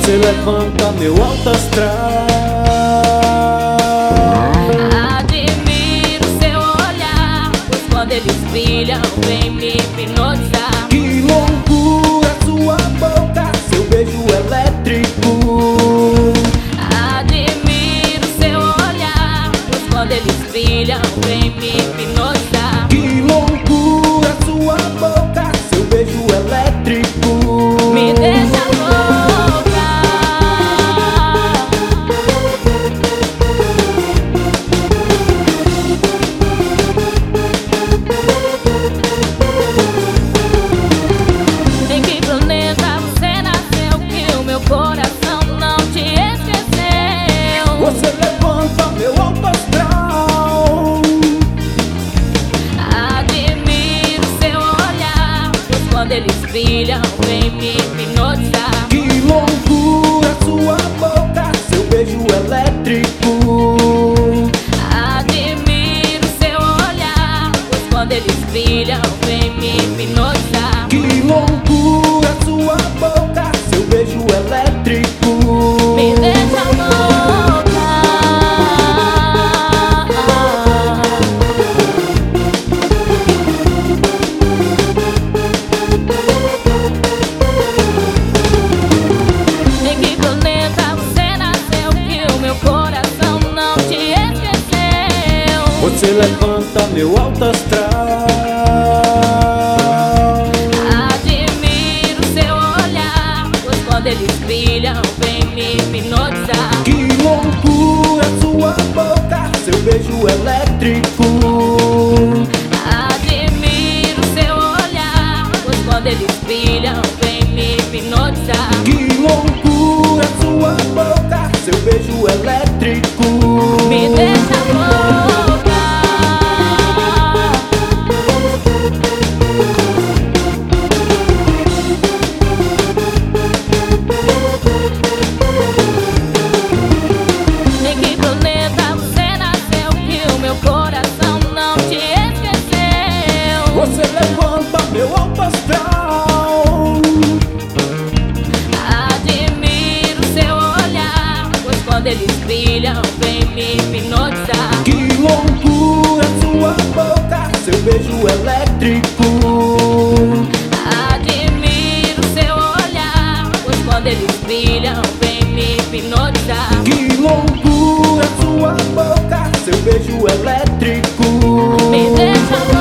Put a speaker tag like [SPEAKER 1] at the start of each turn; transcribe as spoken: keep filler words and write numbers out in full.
[SPEAKER 1] Você levanta meu alto astral.
[SPEAKER 2] Admiro seu olhar, pois quando eles brilham vem me hipnotizar.
[SPEAKER 1] Que loucura sua boca, seu beijo elétrico.
[SPEAKER 2] Admiro seu olhar, pois quando eles brilham vem me hipnotizar.
[SPEAKER 1] Que loucura sua boca, seu beijo elétrico.
[SPEAKER 2] Me deixa louca. Em que planeta você nasceu que o meu coração não te esqueceu?
[SPEAKER 1] Você levanta meu alto astral.
[SPEAKER 2] Admiro seu olhar, pois quando eles brilham vem me hipnotizar.
[SPEAKER 1] Que loucura sua boca, seu beijo elétrico.
[SPEAKER 2] Admiro seu olhar, pois quando eles brilham vem me hipnotizar.
[SPEAKER 1] Que loucura sua boca, seu beijo elétrico.
[SPEAKER 2] Me deixa louca. Em que planeta você nasceu que o meu coração não te esqueceu?
[SPEAKER 1] Você levanta meu alto astral.
[SPEAKER 2] Admiro seu olhar, pois quando eles brilham vem me hipnotizar.
[SPEAKER 1] Que loucura sua boca, seu beijo elétrico.
[SPEAKER 2] Admiro seu olhar, pois quando eles brilham vem me hipnotizar.
[SPEAKER 1] Que loucura sua boca, seu beijo elétrico.
[SPEAKER 2] Me deixa louca. Em que planeta você nasceu que o meu coração não te esqueceu?
[SPEAKER 1] Você levanta meu alto astral.
[SPEAKER 2] Admiro seu olhar, pois quando eles brilham vem me hipnotizar.
[SPEAKER 1] Que loucura sua boca, seu beijo elétrico.
[SPEAKER 2] Admiro seu olhar, pois quando eles brilham vem me hipnotizar.
[SPEAKER 1] Que loucura sua boca, seu beijo elétrico.
[SPEAKER 2] Me deixa